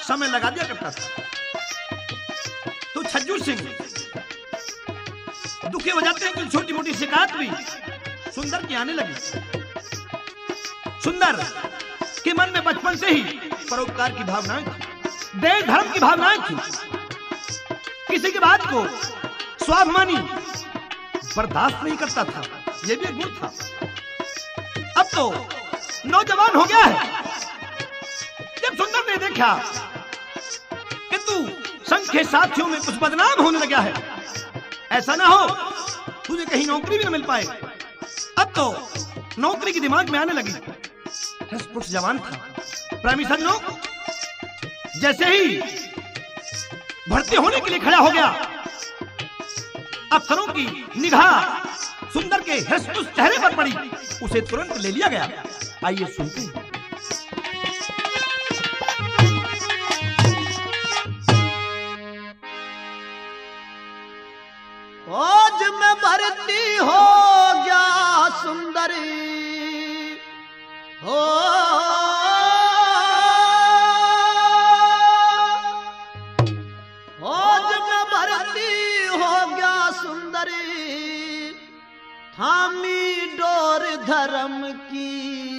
समय लगा दिया करता था। तो छज्जू सिंह दुखी हो जाते हैं कि छोटी मोटी शिकायत भी सुंदर की आने लगी। सुंदर के मन में बचपन से ही परोपकार की भावनाएं थी, देश धर्म की भावनाएं थी। किसी की बात को स्वाभिमानी बर्दाश्त नहीं करता था, यह भी एक गुण था। अब तो नौजवान हो गया है। जब सुंदर ने देखा कि तू संघ के साथियों में कुछ बदनाम होने लगा है, ऐसा ना हो तुझे कहीं नौकरी भी न मिल पाए। अब तो नौकरी की दिमाग में आने लगी। हंसपुट जवान था। प्रेमी सज्जनों, जैसे ही भर्ती होने के लिए खड़ा हो गया, अफसरों की निगाह सुंदर के हंसपुट चेहरे पर पड़ी। उसे तुरंत ले लिया गया। आइए सुनते हैं। फौज में भर्ती हो गया सुंदरी हो, फौज में भर्ती हो गया सुंदरी, थामी डोर धर्म की,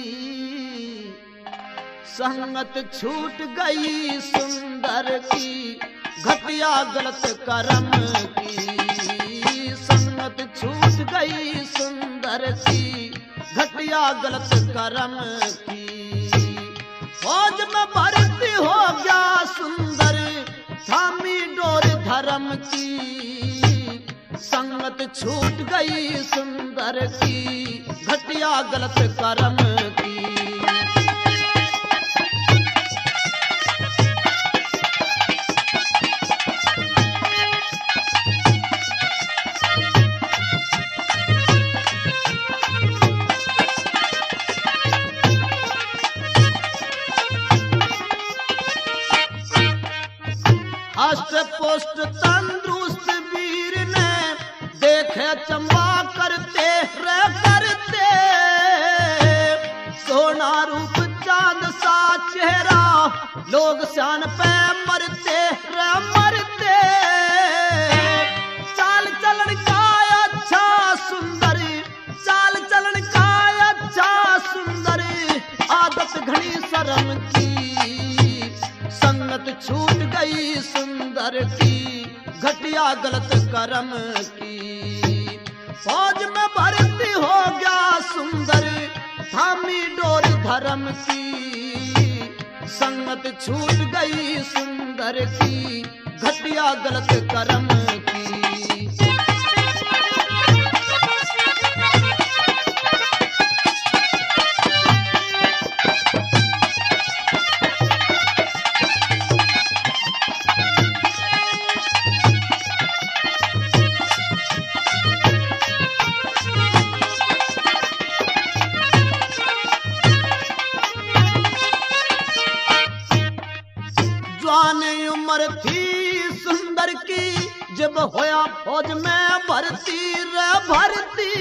संगत छूट गई सुंदर की, घटिया गलत कर्म की, संगत छूट गई सुंदर की, घटिया गलत कर्म की। फौज में भर्ती हो गया सुंदर, थामी डोर धर्म की, संगत छूट गई सुंदर की, घटिया गलत कर्म की। अष्ट पोस्ट तंदुरुस्त वीर ने देखे चंबा करते रे करते, सोना रूप चांद सा चेहरा, लोग शान पे मरते रे मरते। चाल चलन का अच्छा सुंदर, चाल चलन का अच्छा सुंदर, आदत घनी शर्म की, संगत छूट गई सुंदर की, घटिया गलत कर्म की। फौज में भर्ती हो गया सुंदर, थामी डोर धर्म की, संगत छूट गई सुंदर की, घटिया गलत कर्म की। उम्र थी सुंदर की, जब होया फौज में भर्ती रे भर्ती,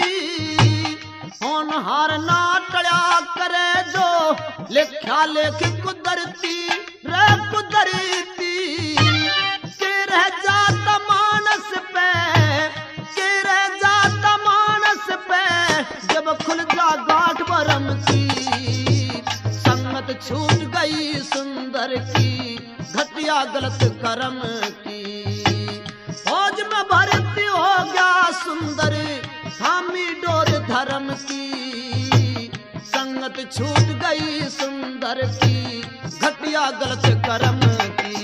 होनहार ना टड़ा करे जो, लेख्या लेख कुदरती रे कुदरती, के रह जाता मानस पे, के रह जाता मानस पे, जब खुल जा गांठ बरम की, संगत छूट गई सुंदर की, घटिया गलत कर्म की। फौज में भर्ती हो गया सुंदर, थामी डोर धर्म की, संगत छूट गई सुंदर की, घटिया गलत कर्म की।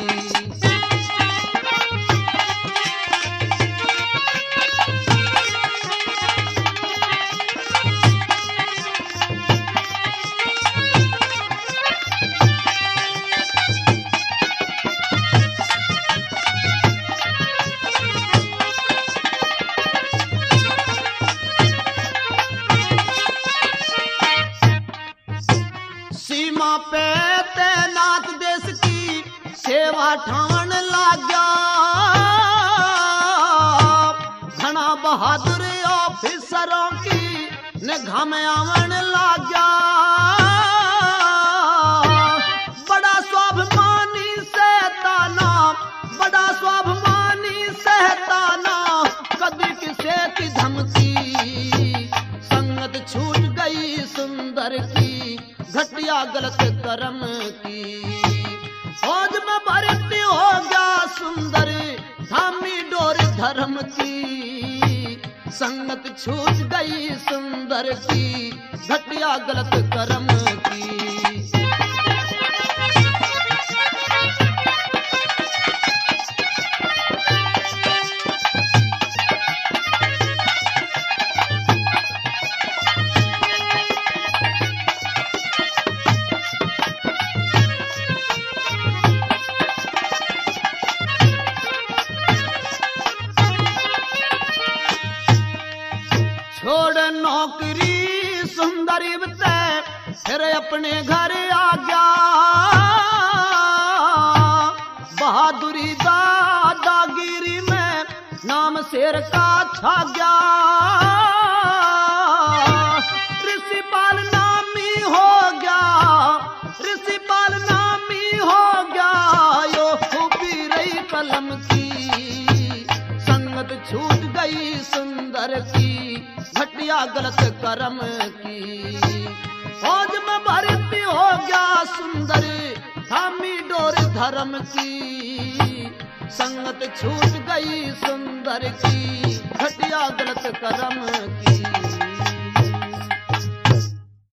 सीमा पे तैनात देश की सेवा ठान लाग्या, घना बहादुर ऑफिसरों की निगाह में आवन लाग्या, बड़ा स्वाभिमानी घटिया गलत कर्म की। फौज में भर्ती हो गया सुंदर, थामी डोर धर्म की। संगत छूट गई सुंदर की, घटिया गलत कर्म की। छोड़ नौकरी सुंदरी बते, फिर अपने घर आ गया। बहादुरी दादागिरी में नाम शेर का छा गया। ऋषिपाल नामी हो गया, ऋषिपाल नामी हो गया। यो खूबी रही कलम की, संगत छूट गई सुंदर की, घटिया गलत कर्म की। फौज में भर्ती हो गया सुंदर, थामी डोर धर्म की। संगत छूट गई सुंदर की, घटिया गलत कर्म की।